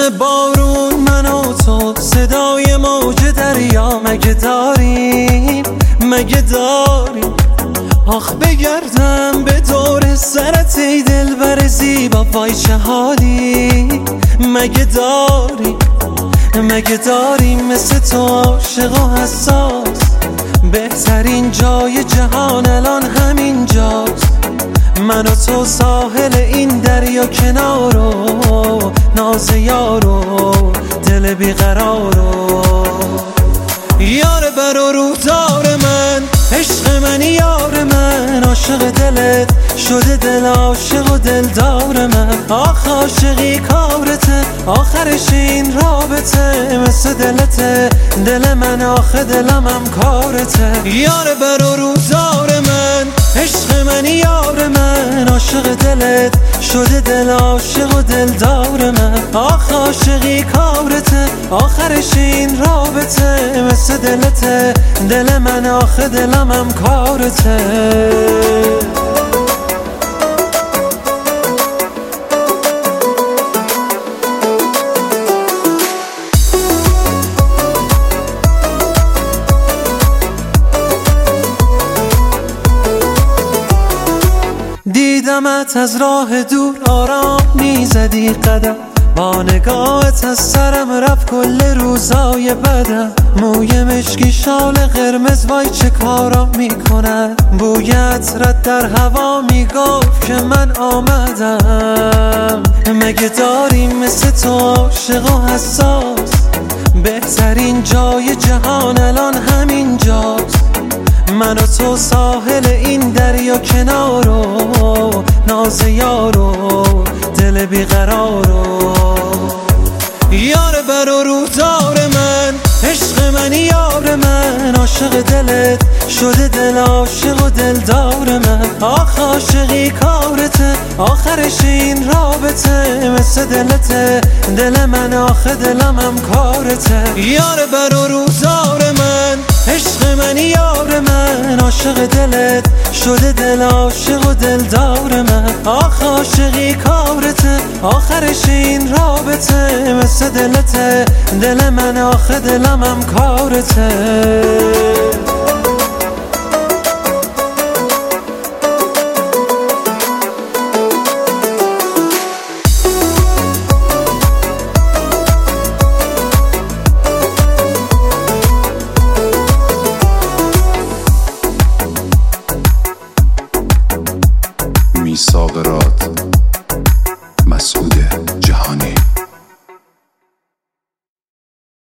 مثل بارون من و تو صدای موج دریا مگه داریم آخ بگردم به دور سرت ای دلبر زیبا وای چه حالی مگه داریم مثل تو عاشق و حساس بهترین جای جهان الان همین جاست من و تو ساحل این دریا کنارو ناز یارو دل بیقرارو یار بر و روزار من عشق من یار من عاشق دلت شده دل عاشق و دلدار من آخ عاشقی کارته آخرش این رابطه مثل دلته دل من آخه دلم هم کارته یار بر و روزار من عشق من یار من عاشق دلت شده دل عاشق و دلدار من آخ عاشقی کارته آخرش این رابطه مثل دلته دل من آخه دلم هم کارته دیدمت از راه دور آرام میزدی قدم با نگاهت از سرم رفت کل روزای بدم موی مشکی شال قرمز وای چه کارا میکنن بوی عطرت در هوا میگفت که من آمدم مگه داریم مثل تو عاشق و حساس بهترین جای جهان الان همین جاست من و تو ساحل این دریا کنارو ناز یارو دل بیقرارو یار بر و روزار من عشق من یار من عاشق دلت شده دل عاشق و دلدار من آخ عاشقی کارته آخرش این رابطه مثل دلته دل من آخه دلم هم کارته یار بر و روزار من عشق من یار من عاشق دلت شده دل عاشق و دلدار من آخ عاشقی کارته آخرش این رابطه مثل دلته دل من آخه دلم هم کارته میثاق راد مسعود جهانی.